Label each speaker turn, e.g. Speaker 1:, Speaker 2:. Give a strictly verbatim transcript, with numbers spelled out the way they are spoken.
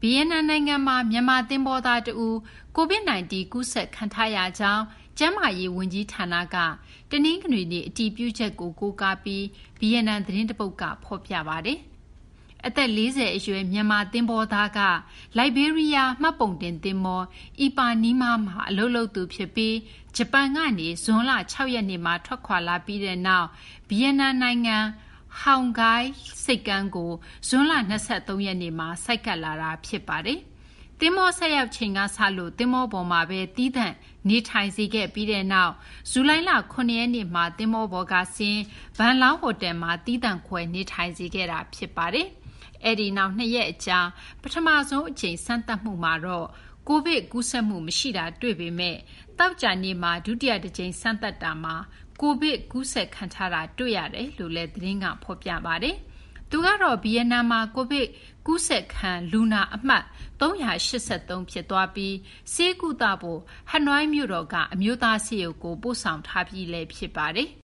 Speaker 1: ဗီယက်နမ်နိုင်ငံမှာမြန်မာသင်္ဘောသားတဦး ကိုဗစ် ၁၉ ကူးစက်ခံထားရကြောင်းကျန်းမာရေးဝန်ကြီးဌာနကတနင်္ဂနွေနေ့အတည်ပြုချက်ကိုကိုးကားပြီးဗီယက်နမ်သတင်းတပုဒ်ကဖော်ပြပါတယ်။အသက်၄၀အရွယ်မြန်မာသင်္ဘောသားကလိုက်ဘေးရီးယားမှတ်ပုံတင်သင်္ဘောအီပါနီးမားမှာအလုပ်လုပ်သူဖြစ်ပြီးဂျပန်ကနေဇွန်လ၆ရက်နေ့မှာထွက်ခွာလာပြီးတဲ့နောက်ဗီယက်နမ်နိုင်ငံဟောင်ဂိုင်းဆိပ်ကမ်းကိုဇွန်လ၂၃ရက်နေ့မှာဆိုက်ကပ်လာတာဖြစ်ပါတယ်။သင်္ဘောဆက်ရောက်ချိန်ကစလို့သင်္ဘောပေါ်မှာပဲတီးသန့်နေထိုင်စေခဲ့ပြီးတဲ့နောက်ဇူလိုင်လခုနှစ်ရက်နေ့မှာသင်္ဘောပေါ်ကဆင်းဗန်လောင်းဟိုတယ်မှာတီးသန့်ခွဲနေထိုင်စေခဲ့တာဖြစ်ပါတယ်။အဲဒီနောက်နှစ်ရက်အကြာပထမဆုံးအကြိမ်စမ်းသပ်မှုမှာတော့ကိုဗစ်ကူးစက်မှုမရှိတာတွေ့ပေမဲ့သောကြာနေ့မှာဒုတိယတစ်ကြိမ်စမ်းသပ်တာမှာကိုဗစ်ကူးစက်ခံထားတာတွေ့ရတယ်လို့လည်းသတင်းကဖော်ပြပါတယ်။သူကတော့ဗီယက်နမ်မှာကိုဗစ်ကူးစက်ခံလူနာအမှတ်၃၈၃ဖြစ်သွားပြီးဆေးကုသဖို့ဟနွိုင်းမြို့တော်ကအမျိုးသားဆေးရုံကိုပို့ဆောင်ထားပြီးလည်းဖြစ်ပါတယ်။